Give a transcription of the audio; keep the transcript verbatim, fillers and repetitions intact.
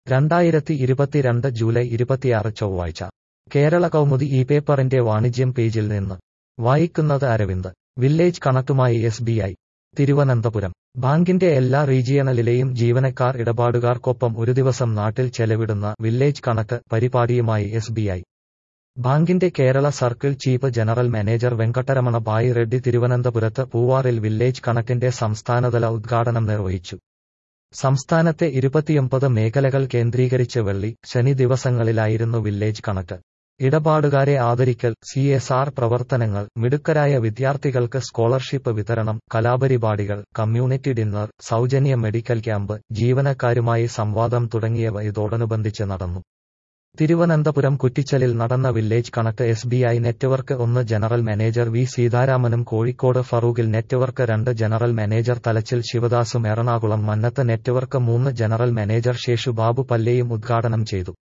രണ്ടായിരത്തി ഇരുപത്തിരണ്ട് ജൂലൈ ഇരുപത്തിയാറ് ചൊവ്വാഴ്ച കേരള കൗമുദി ഈ പേപ്പറിന്റെ വാണിജ്യം പേജിൽ നിന്ന് വായിക്കുന്നത് അരവിന്ദ്. വില്ലേജ് കണക്റ്റുമായി എസ് ബി ഐ. തിരുവനന്തപുരം. ബാങ്കിന്റെ എല്ലാ റീജിയണലിലെയും ജീവനക്കാർ ഇടപാടുകാർക്കൊപ്പം ഒരു ദിവസം നാട്ടിൽ ചെലവിടുന്ന വില്ലേജ് കണക്ട് പരിപാടിയുമായി എസ് ബി ഐ. ബാങ്കിന്റെ Kerala circle chief general manager Venkataramana Bhai Reddy തിരുവനന്തപുരത്ത് പൂവാറിൽ വില്ലേജ് കണക്റ്റിന്റെ സംസ്ഥാനതല ഉദ്ഘാടനം നിർവഹിച്ചു. സംസ്ഥാനത്തെ ഇരുപത്തിയൊമ്പത് മേഖലകൾ കേന്ദ്രീകരിച്ച് വെള്ളി, ശനി ദിവസങ്ങളിലായിരുന്നു വില്ലേജ് കണക്ട്. ഇടപാടുകാരെ ആദരിക്കൽ, സി എസ് ആർ പ്രവർത്തനങ്ങൾ, മിടുക്കരായ വിദ്യാർത്ഥികൾക്ക് സ്കോളർഷിപ്പ് വിതരണം, കലാപരിപാടികൾ, കമ്മ്യൂണിറ്റി ഡിന്നർ, സൗജന്യ മെഡിക്കൽ ക്യാമ്പ്, ജീവനക്കാരുമായി സംവാദം തുടങ്ങിയവ ഇതോടനുബന്ധിച്ച് നടന്നു. തിരുവനന്തപുരം കുറ്റിച്ചലിൽ നടന്ന village connect S B I network ഒന്ന് ജനറൽ മാനേജർ വി സീതാരാമനും കോഴിക്കോട് ഫറൂഖിൽ നെറ്റ്വർക്ക് രണ്ട് ജനറൽ മാനേജർ തലച്ചിൽ ശിവദാസും എറണാകുളം മന്നത്ത് നെറ്റ്വർക്ക് മൂന്ന് ജനറൽ മാനേജർ ശേഷു ബാബു പല്ലേയും ഉദ്ഘാടനം ചെയ്തു.